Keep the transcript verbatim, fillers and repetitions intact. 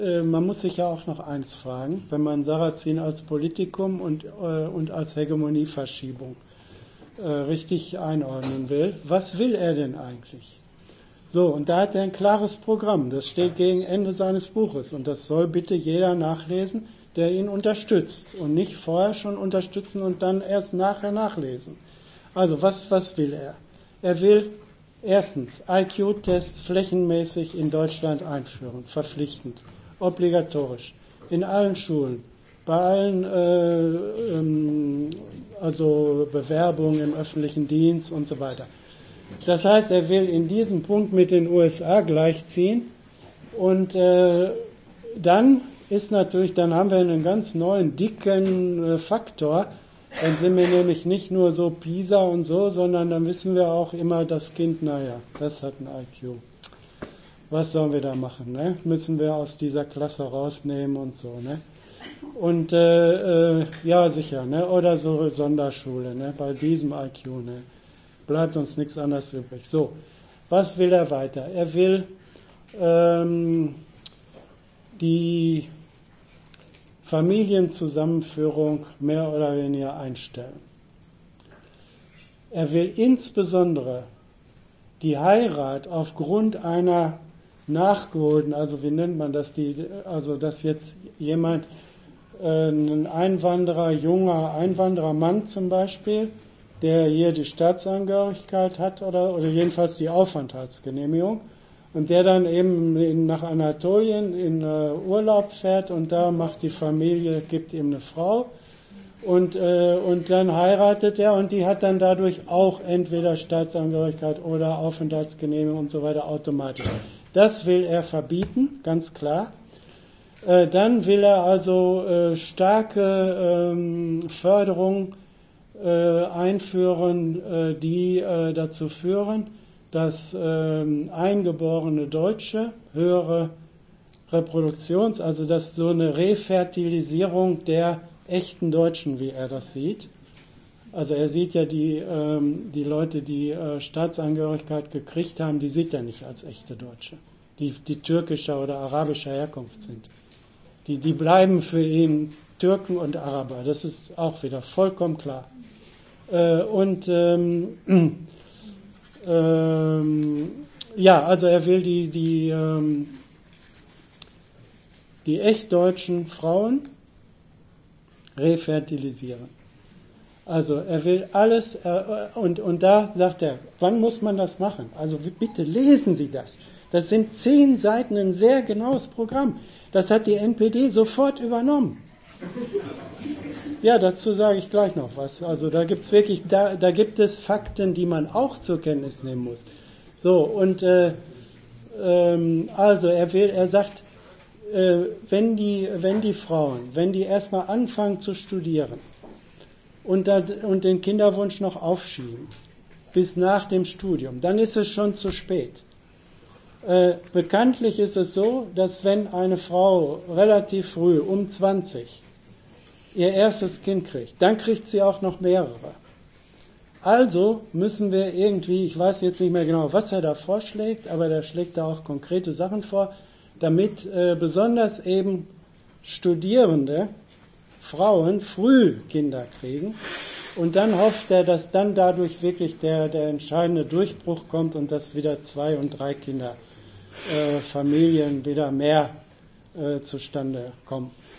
Man muss sich ja auch noch eins fragen, wenn man Sarrazin als Politikum und, äh, und als Hegemonieverschiebung äh, richtig einordnen will. Was will er denn eigentlich? So, und da hat er ein klares Programm. Das steht gegen Ende seines Buches. Und das soll bitte jeder nachlesen, der ihn unterstützt. Und nicht vorher schon unterstützen und dann erst nachher nachlesen. Also, was, was will er? Er will erstens I Q-Tests flächenmäßig in Deutschland einführen, verpflichtend. Obligatorisch, in allen Schulen, bei allen äh, ähm, also Bewerbungen im öffentlichen Dienst und so weiter. Das heißt, er will in diesem Punkt mit den U S A gleichziehen und äh, dann ist natürlich, dann haben wir einen ganz neuen, dicken äh, Faktor. Dann sind wir nämlich nicht nur so PISA und so, sondern dann wissen wir auch immer, das Kind, naja, das hat ein I Q. Was sollen wir da machen? Ne? Müssen wir aus dieser Klasse rausnehmen und so. Ne? Und äh, äh, ja, sicher. Ne? Oder so Sonderschule. Ne? Bei diesem I Q ne? bleibt uns nichts anderes übrig. So, was will er weiter? Er will ähm, die Familienzusammenführung mehr oder weniger einstellen. Er will insbesondere die Heirat aufgrund einer nachgeholten, also wie nennt man das, die, also dass jetzt jemand, äh, ein Einwanderer, junger Einwanderermann zum Beispiel, der hier die Staatsangehörigkeit hat oder, oder jedenfalls die Aufenthaltsgenehmigung und der dann eben in, nach Anatolien in uh, Urlaub fährt und da macht die Familie, gibt ihm eine Frau und, äh, und dann heiratet er und die hat dann dadurch auch entweder Staatsangehörigkeit oder Aufenthaltsgenehmigung und so weiter automatisch. Das will er verbieten, ganz klar. Äh, dann will er also äh, starke ähm, Förderung äh, einführen, äh, die äh, dazu führen, dass äh, eingeborene Deutsche höhere Reproduktions-, also dass so eine Refertilisierung der echten Deutschen, wie er das sieht. Also er sieht ja die, ähm, die Leute, die äh, Staatsangehörigkeit gekriegt haben, die sieht er nicht als echte Deutsche, die, die türkischer oder arabischer Herkunft sind. Die, die bleiben für ihn Türken und Araber. Das ist auch wieder vollkommen klar. Äh, und ähm, ähm, ja, also er will die, die, ähm, die echt deutschen Frauen refertilisieren. Also er will alles, äh, und, und da sagt er, wann muss man das machen? Also bitte lesen Sie das. Das sind zehn Seiten, ein sehr genaues Programm. Das hat die N P D sofort übernommen. Ja, dazu sage ich gleich noch was. Also da gibt's wirklich, da, da gibt es Fakten, die man auch zur Kenntnis nehmen muss. So, und äh, ähm, also er will, er sagt, äh, wenn die, wenn die Frauen, wenn die erstmal anfangen zu studieren, Und, da, und den Kinderwunsch noch aufschieben bis nach dem Studium, dann ist es schon zu spät. Äh, bekanntlich ist es so, dass wenn eine Frau relativ früh, um zwanzig, ihr erstes Kind kriegt, dann kriegt sie auch noch mehrere. Also müssen wir irgendwie, ich weiß jetzt nicht mehr genau, was er da vorschlägt, aber der schlägt da auch konkrete Sachen vor, damit äh, besonders eben Studierende Frauen früh Kinder kriegen und dann hofft er, dass dann dadurch wirklich der, der entscheidende Durchbruch kommt und dass wieder zwei- und drei Kinder äh, Familien wieder mehr äh, zustande kommen.